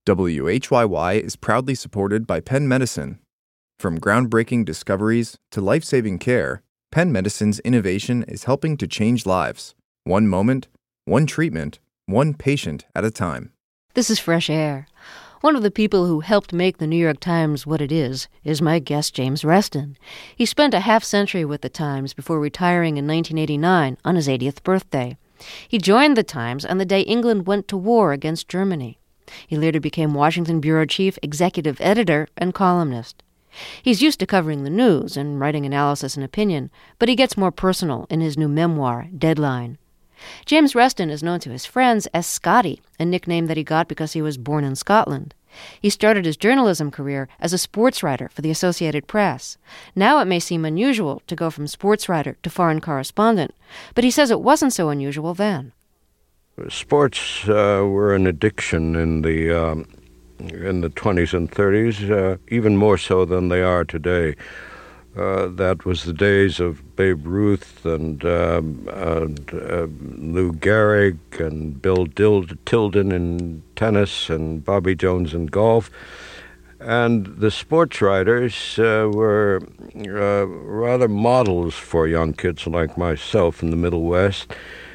WHYY is proudly supported by Penn Medicine. From groundbreaking discoveries to life-saving care, Penn Medicine's innovation is helping to change lives. One moment, one treatment, one patient at a time. This is Fresh Air. One of the people who helped make the New York Times what it is my guest, James Reston. He spent a half-century with the Times before retiring in 1989 on his 80th birthday. He joined the Times on the day England went to war against Germany. He later became Washington bureau chief, executive editor, and columnist. He's used to covering the news and writing analysis and opinion, but he gets more personal in his new memoir, Deadline. James Reston is known to his friends as Scotty, a nickname that he got because he was born in Scotland. He started his journalism career as a sports writer for the Associated Press. Now it may seem unusual to go from sports writer to foreign correspondent, but he says it wasn't so unusual then. Sports were an addiction in the 20s and 30s, even more so than they are today. That was the days of Babe Ruth and Lou Gehrig and Bill Tilden in tennis and Bobby Jones in golf. And the sports writers were rather models for young kids like myself in the Middle West.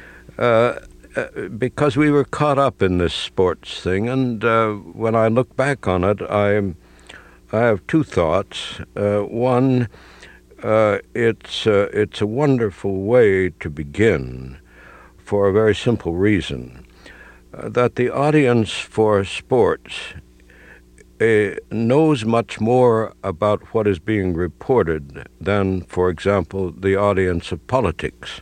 Because we were caught up in this sports thing, and when I look back on it, I have two thoughts. One, it's a wonderful way to begin for a very simple reason, that the audience for sports knows much more about what is being reported than, for example, the audience of politics.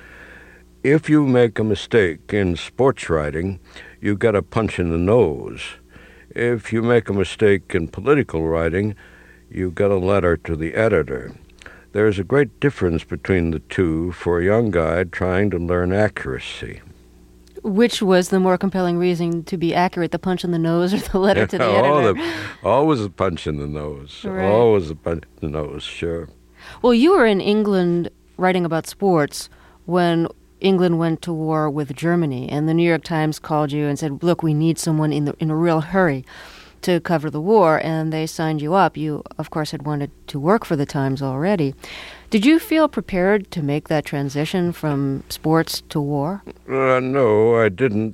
If you make a mistake in sports writing, you get a punch in the nose. If you make a mistake in political writing, you get a letter to the editor. There's a great difference between the two for a young guy trying to learn accuracy. Which was the more compelling reason to be accurate, the punch in the nose or the letter to the editor? Always a punch in the nose. Right. Always a punch in the nose, sure. Well, you were in England writing about sports when England went to war with Germany, and the New York Times called you and said, look, we need someone in a real hurry to cover the war, and they signed you up. You, of course, had wanted to work for the Times already. Did you feel prepared to make that transition from sports to war? No, I didn't.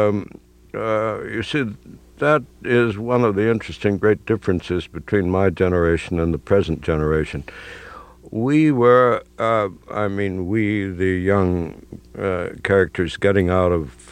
You see, that is one of the interesting great differences between my generation and the present generation. We were, the young characters getting out of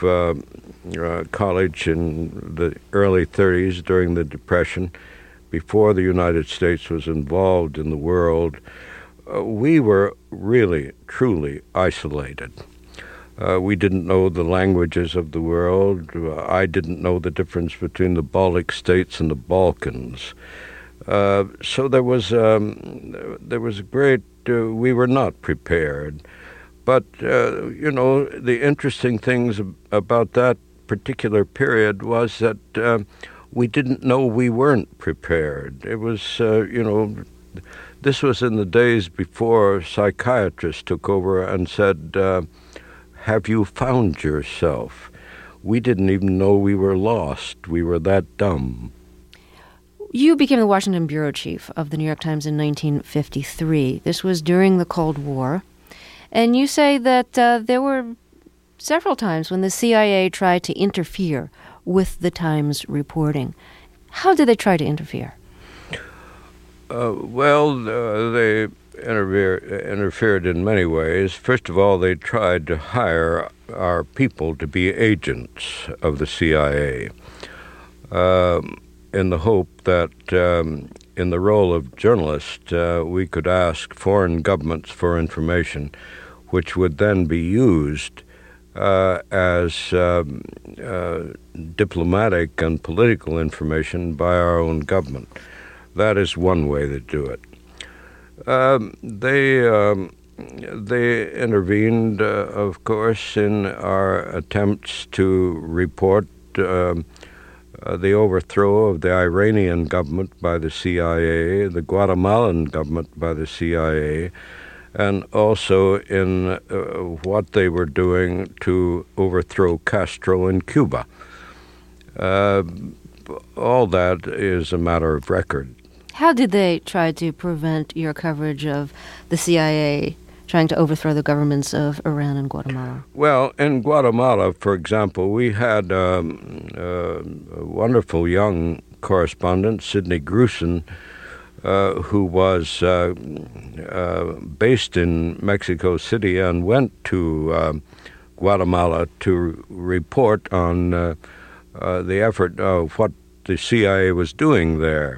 college in the early 30s during the Depression, before the United States was involved in the world, we were really, truly isolated. We didn't know the languages of the world. I didn't know the difference between the Baltic states and the Balkans. So there was a great, we were not prepared. But, the interesting things about that particular period was that we didn't know we weren't prepared. It was, this was in the days before psychiatrists took over and said, have you found yourself? We didn't even know we were lost. We were that dumb. You became the Washington bureau chief of the New York Times in 1953. This was during the Cold War. And you say that there were several times when the CIA tried to interfere with the Times reporting. How did they try to interfere? They interfered in many ways. First of all, they tried to hire our people to be agents of the CIA. In the hope that in the role of journalist, we could ask foreign governments for information, which would then be used as diplomatic and political information by our own government. That is one way to do it. They intervened, of course, in our attempts to report the overthrow of the Iranian government by the CIA, the Guatemalan government by the CIA, and also in what they were all that is a matter of record. How did they try to prevent your coverage of the CIA trying to overthrow the governments of Iran and Guatemala? Well, in Guatemala, for example, we had a wonderful young correspondent, Sidney Grusin, who was based in Mexico City and went to Guatemala to report on the effort of what the CIA was doing there.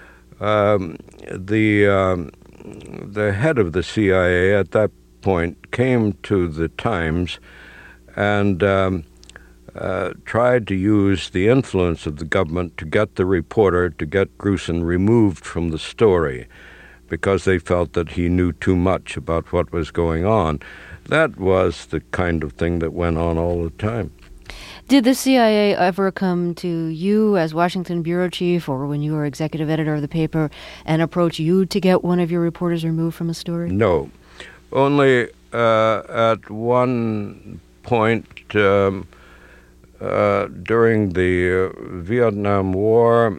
The head of the CIA at that point came to the Times and tried to use the influence of the government to get the reporter, to get Grusin removed from the story, because they felt that he knew too much about what was going on. That was the kind of thing that went on all the time. Did the CIA ever come to you as Washington bureau chief or when you were executive editor of the paper and approach you to get one of your reporters removed from a story? No. Only at one point during the Vietnam War,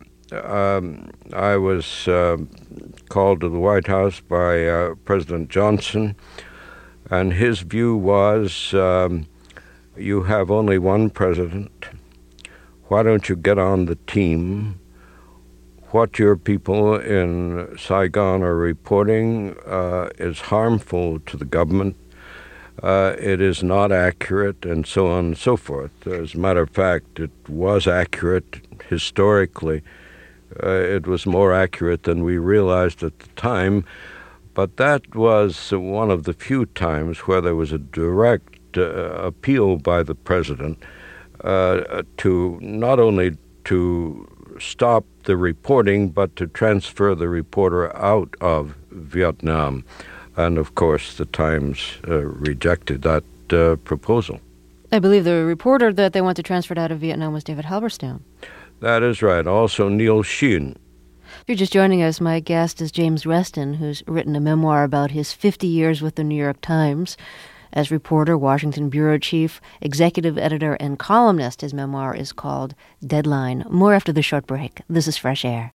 I was called to the White House by President Johnson, and his view was, you have only one president. Why don't you get on the team? What your people in Saigon are reporting is harmful to the government. It is not accurate, and so on and so forth. As a matter of fact, it was accurate historically. It was more accurate than we realized at the time. But that was one of the few times where there was a direct appeal by the president to not only to stop the reporting, but to transfer the reporter out of Vietnam. And, of course, the Times rejected that proposal. I believe the reporter that they want to transfer out of Vietnam was David Halberstam. That is right. Also Neil Sheehan. If you're just joining us, my guest is James Reston, who's written a memoir about his 50 years with the New York Times. As reporter, Washington bureau chief, executive editor, and columnist, his memoir is called Deadline. More after the short break. This is Fresh Air.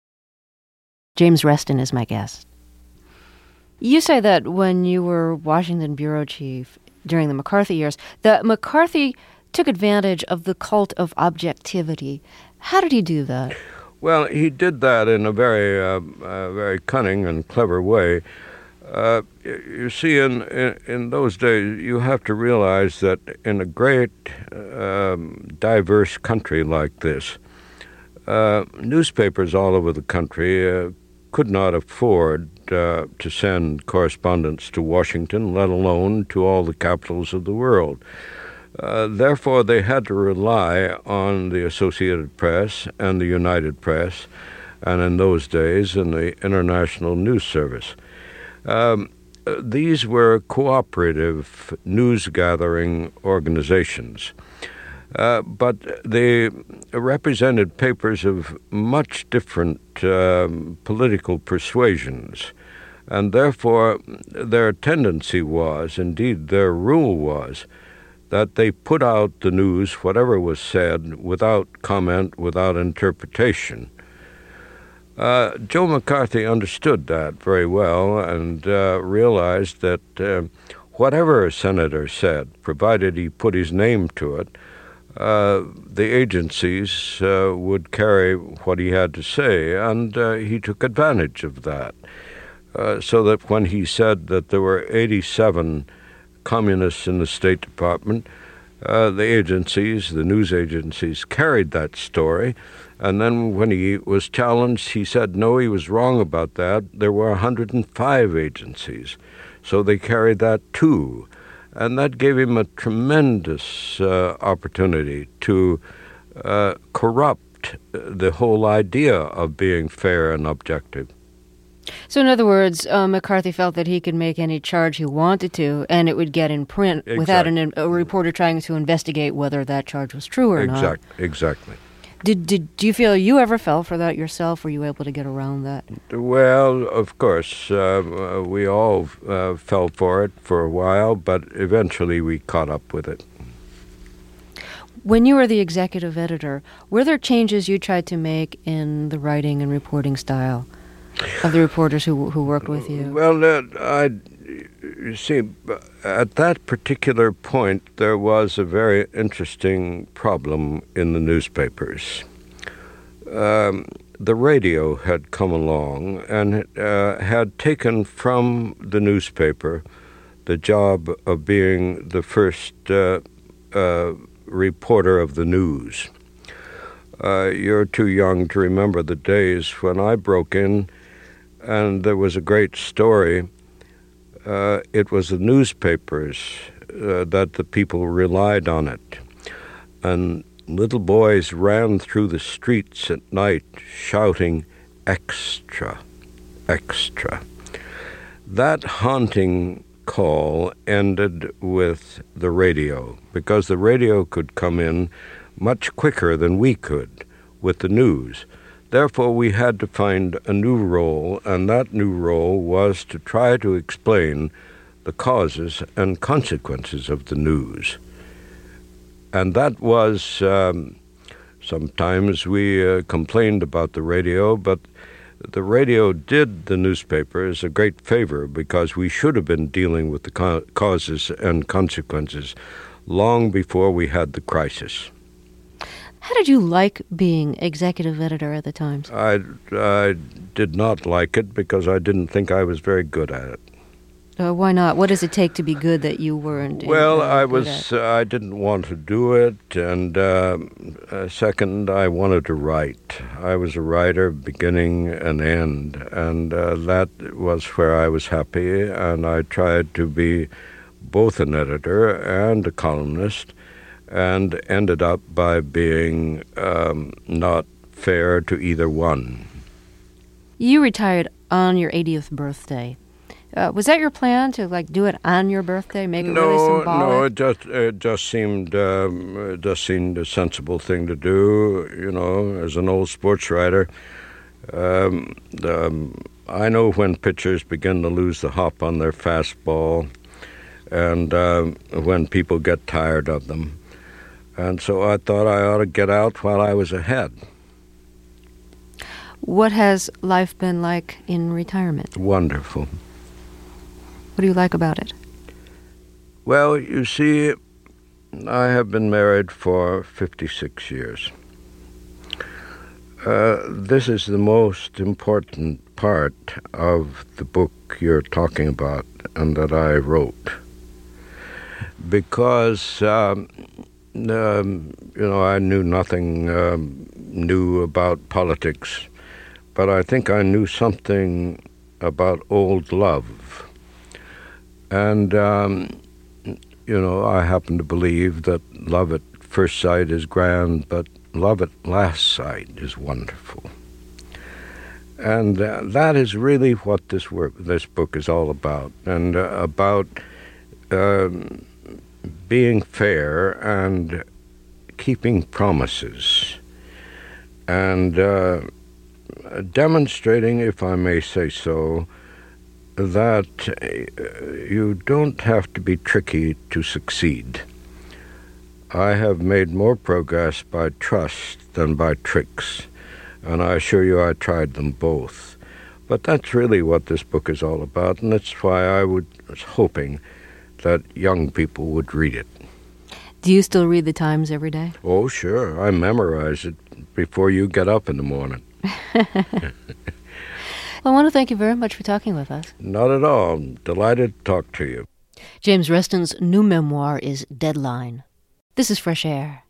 James Reston is my guest. You say that when you were Washington bureau chief during the McCarthy years, that McCarthy took advantage of the cult of objectivity. How did he do that? Well, he did that in a very cunning and clever way. You see, in those days, you have to realize that in a great, diverse country like this, newspapers all over the country could not afford to send correspondents to Washington, let alone to all the capitals of the world. Therefore, they had to rely on the Associated Press and the United Press, and in those days, in the International News Service. These were cooperative news-gathering organizations, but they represented papers of much different political persuasions, and therefore their tendency was, indeed their rule was, that they put out the news, whatever was said, without comment, without interpretation. Joe McCarthy understood that very well and realized that whatever a senator said, provided he put his name to it, the agencies would carry what he had to say, and he took advantage of that. So that when he said that there were 87 communists in the State Department, the agencies, the news agencies, carried that story. And then when he was challenged, he said, no, he was wrong about that. There were 105 agencies. So they carried that too. And that gave him a tremendous opportunity to corrupt the whole idea of being fair and objective. So in other words, McCarthy felt that he could make any charge he wanted to, and it would get in print without a reporter trying to investigate whether that charge was true or not. Exactly. Do you feel you ever fell for that yourself? Were you able to get around that? Well, of course, we all fell for it for a while, but eventually we caught up with it. When you were the executive editor, were there changes you tried to make in the writing and reporting style of the reporters who worked with you? Well, you see, at that particular point, there was a very interesting problem in the newspapers. The radio had come along and had taken from the newspaper the job of being the first reporter of the news. You're too young to remember the days when I broke in and there was a great story. It was the newspapers that the people relied on it. And little boys ran through the streets at night shouting, "Extra, extra." That haunting call ended with the radio, because the radio could come in much quicker than we could with the news. Therefore, we had to find a new role, and that new role was to try to explain the causes and consequences of the news. And that was, sometimes we complained about the radio, but the radio did the newspapers a great favor, because we should have been dealing with the causes and consequences long before we had the crisis. How did you like being executive editor at the Times? I did not like it because I didn't think I was very good at it. Why not? What does it take to be good that you weren't? Well, I didn't want to do it, and second, I wanted to write. I was a writer beginning and end, and that was where I was happy, and I tried to be both an editor and a columnist, and ended up by being not fair to either one. You retired on your 80th birthday. Was that your plan to do it on your birthday, make it really symbolic? No, it just seemed a sensible thing to do. You know, as an old sports writer, I know when pitchers begin to lose the hop on their fastball, and when people get tired of them, and so I thought I ought to get out while I was ahead. What has life been like in retirement? Wonderful. What do you like about it? Well, you see, I have been married for 56 years. This is the most important part of the book you're talking about and that I wrote. Because, I knew nothing new about politics, but I think I knew something about old love. And, I happen to believe that love at first sight is grand, but love at last sight is wonderful. And that is really what this book is all about, and about being fair and keeping promises, and demonstrating, if I may say so, that you don't have to be tricky to succeed. I have made more progress by trust than by tricks, and I assure you I tried them both. But that's really what this book is all about, and that's why I was hoping that young people would read it. Do you still read the Times every day? Oh, sure. I memorize it before you get up in the morning. Well, I want to thank you very much for talking with us. Not at all. I'm delighted to talk to you. James Reston's new memoir is Deadline. This is Fresh Air.